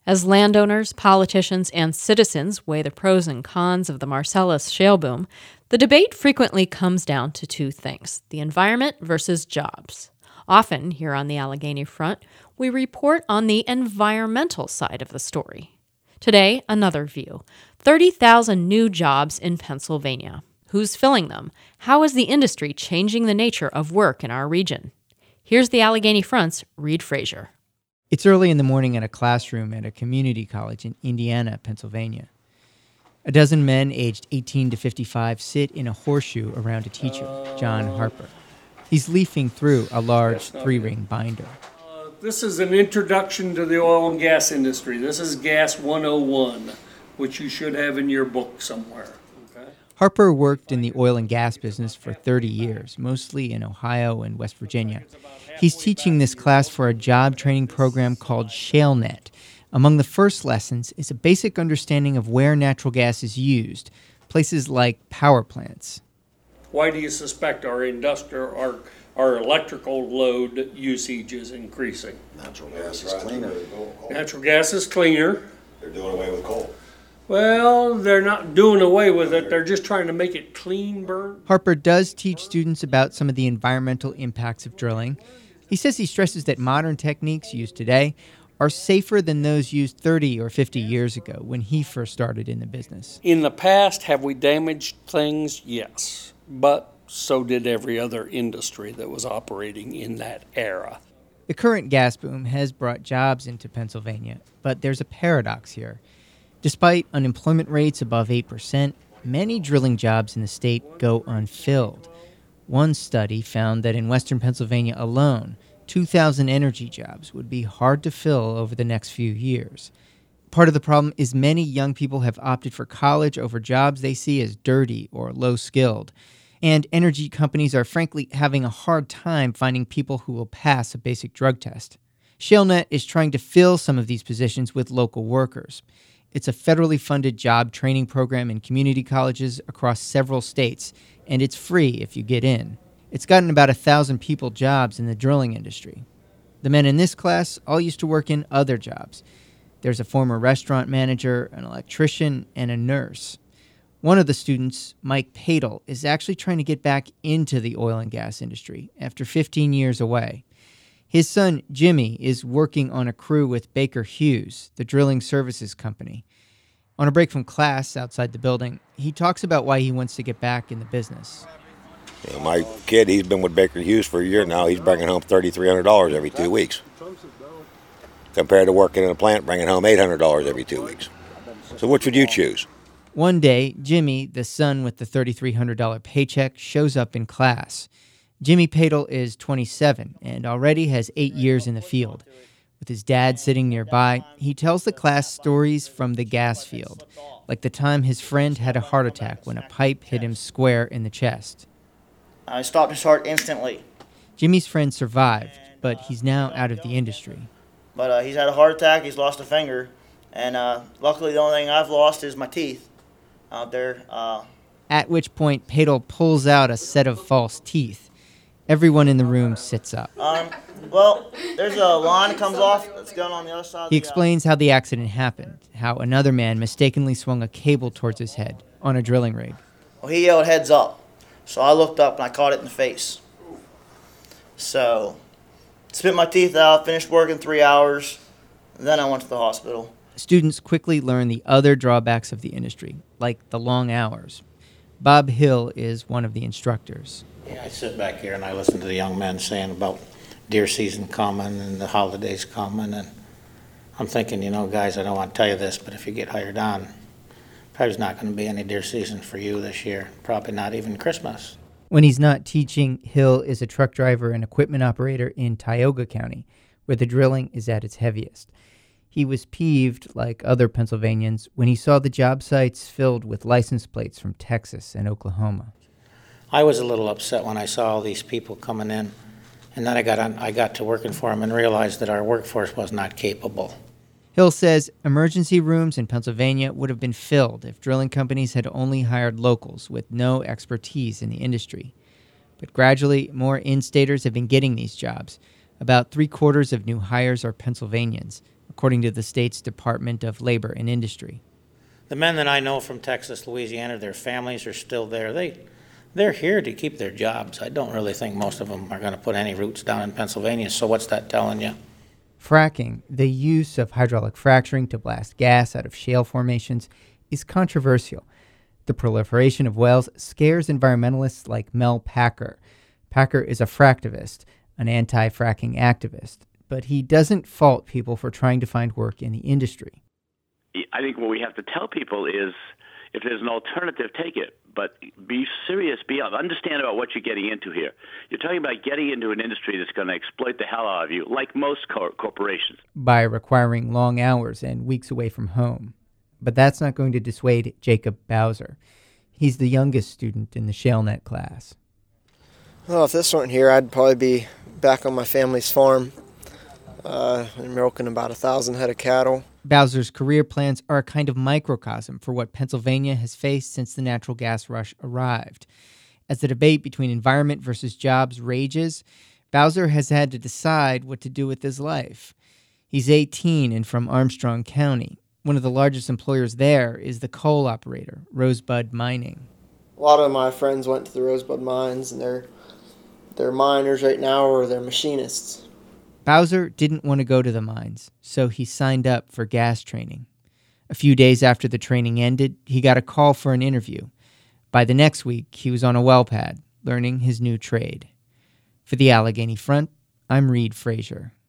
As landowners, politicians, and citizens weigh the pros and cons of the Marcellus shale boom, the debate frequently comes down to two things: the environment versus jobs. Often, here on the Allegheny Front, we report on the environmental side of the story. Today, another view: 30,000 new jobs in Pennsylvania. Who's filling them? How is the industry changing the nature of work in our region? Here's the Allegheny Front's Reed Frazier. It's early in the morning at a classroom at a community college in Indiana, Pennsylvania. A dozen men aged 18 to 55 sit in a horseshoe around a teacher, John Harper. He's leafing through a large three-ring binder. This is an introduction to the oil and gas industry. This is Gas 101, which you should have in your book somewhere. Harper worked in the oil and gas business for 30 years, mostly in Ohio and West Virginia. He's teaching this class for a job training program called ShaleNet. Among the first lessons is a basic understanding of where natural gas is used, places like power plants. Why do you suspect our industrial, our electrical load usage is increasing? Natural gas is cleaner. Natural gas is cleaner. They're doing away with coal. Well, they're not doing away with it. They're just trying to make it clean burn. Harper does teach students about some of the environmental impacts of drilling. He says he stresses that modern techniques used today are safer than those used 30 or 50 years ago when he first started in the business. In the past, have we damaged things? Yes. But so did every other industry that was operating in that era. The current gas boom has brought jobs into Pennsylvania, but there's a paradox here. Despite unemployment rates above 8%, many drilling jobs in the state go unfilled. One study found that in western Pennsylvania alone, 2,000 energy jobs would be hard to fill over the next few years. Part of the problem is many young people have opted for college over jobs they see as dirty or low-skilled. And energy companies are frankly having a hard time finding people who will pass a basic drug test. ShaleNet is trying to fill some of these positions with local workers. It's a federally funded job training program in community colleges across several states, and it's free if you get in. It's gotten about 1,000 people jobs in the drilling industry. The men in this class all used to work in other jobs. There's a former restaurant manager, an electrician, and a nurse. One of the students, Mike Padel, is actually trying to get back into the oil and gas industry after 15 years away. His son, Jimmy, is working on a crew with Baker Hughes, the drilling services company. On a break from class outside the building, he talks about why he wants to get back in the business. You know, my kid, he's been with Baker Hughes for a year now. He's bringing home $3,300 every 2 weeks. Compared to working in a plant, bringing home $800 every 2 weeks. So which would you choose? One day, Jimmy, the son with the $3,300 paycheck, shows up in class. Jimmy Padel is 27 and already has 8 years in the field. With his dad sitting nearby, he tells the class stories from the gas field, like the time his friend had a heart attack when a pipe hit him square in the chest. I stopped his heart instantly. Jimmy's friend survived, but he's now out of the industry. But he's had a heart attack, he's lost a finger, and luckily the only thing I've lost is my teeth out there. At which point, Padel pulls out a set of false teeth. Everyone in the room sits up. Well, there's a line that comes off that's going on the other side. He explains how the accident happened, how another man mistakenly swung a cable towards his head on a drilling rig. Well, he yelled, "Heads up." So I looked up and I caught it in the face. So, spit my teeth out, finished work in 3 hours, and then I went to the hospital. Students quickly learn the other drawbacks of the industry, like the long hours. Bob Hill is one of the instructors. Yeah, I sit back here and I listen to the young men saying about deer season coming and the holidays coming, and I'm thinking, guys, I don't want to tell you this, but if you get hired on, probably not going to be any deer season for you this year, probably not even Christmas. When he's not teaching, Hill is a truck driver and equipment operator in Tioga County, where the drilling is at its heaviest. He was peeved, like other Pennsylvanians, when he saw the job sites filled with license plates from Texas and Oklahoma. I was a little upset when I saw all these people coming in, and then I got to working for them and realized that our workforce was not capable. Hill says emergency rooms in Pennsylvania would have been filled if drilling companies had only hired locals with no expertise in the industry. But gradually, more in-staters have been getting these jobs. About 3/4 of new hires are Pennsylvanians, according to the state's Department of Labor and Industry. The men that I know from Texas, Louisiana, their families are still there. They're here to keep their jobs. I don't really think most of them are going to put any roots down in Pennsylvania, so what's that telling you? Fracking, the use of hydraulic fracturing to blast gas out of shale formations, is controversial. The proliferation of wells scares environmentalists like Mel Packer. Packer is a fractivist, an anti-fracking activist, but he doesn't fault people for trying to find work in the industry. I think what we have to tell people is, if there's an alternative, take it. But be serious, understand about what you're getting into here. You're talking about getting into an industry that's going to exploit the hell out of you, like most corporations. By requiring long hours and weeks away from home. But that's not going to dissuade Jacob Bowser. He's the youngest student in the ShaleNet class. Well, if this weren't here, I'd probably be back on my family's farm and milking about 1,000 head of cattle. Bowser's career plans are a kind of microcosm for what Pennsylvania has faced since the natural gas rush arrived. As the debate between environment versus jobs rages, Bowser has had to decide what to do with his life. He's 18 and from Armstrong County. One of the largest employers there is the coal operator, Rosebud Mining. A lot of my friends went to the Rosebud mines, and they're miners right now, or they're machinists. Bowser didn't want to go to the mines, so he signed up for gas training. A few days after the training ended, he got a call for an interview. By the next week, he was on a well pad, learning his new trade. For the Allegheny Front, I'm Reed Frazier.